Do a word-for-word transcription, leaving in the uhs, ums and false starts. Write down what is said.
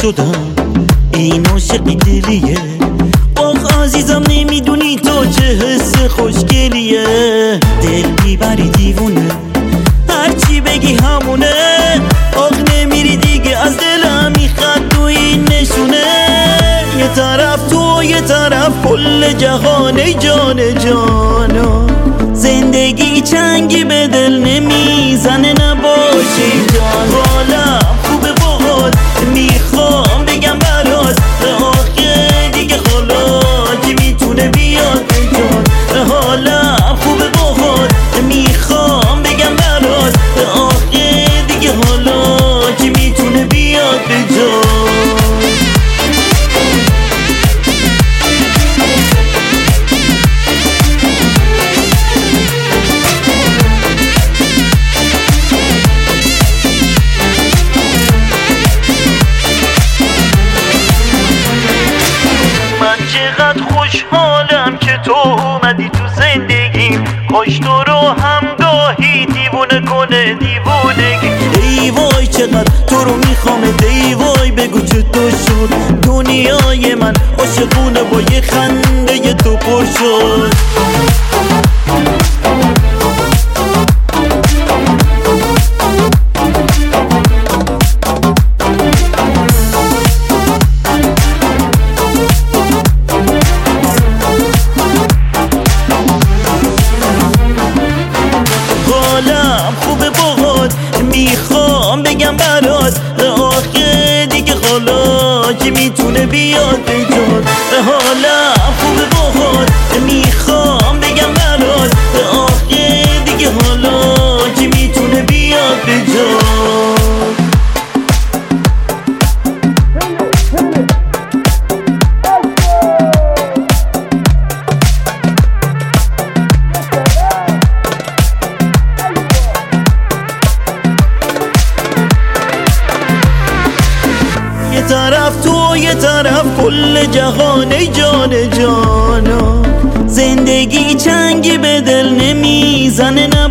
شدم، این عاشقی دلیه. آخ عزیزم نمیدونی تو چه حس خوشگلیه. دل میبری دیوونه، هرچی بگی همونه. آخ نمیری دیگه از دلم میخواد تو این نشونه. یه طرف تو یه طرف کل جهان ای جان جانا. زندگی چنگی به دل نمیزنه نباشی جان. حالم خوبه باهات میخوام بگم برات، آخه دیگه حالا کی میتونه بیاد به جان. حالم خوبه باهات میخوام بگم برات، آخه دیگه حالا کی میتونه بیاد به جان. چقدر خوشحالم که تو اومدی تو زندگیم. کاش تو رو همگاهی دیوونه کنه دیوونگی. ای وای چقدر تو رو میخوام، ای وای بگو چطور شد دنیای من عاشقونه با یه خنده تو پر شد. خوبه باهات میخوام بگم برات، آخه دیگه حالا کی میتونه بیاد به جان. حالم خوبه باهات میخوام بگم برات، آخه دیگه حالا کی میتونه بیاد به جان. یه طرف تو یه طرف کل جهان ای جان جانا. زندگی چنگی به دل نمیزنه.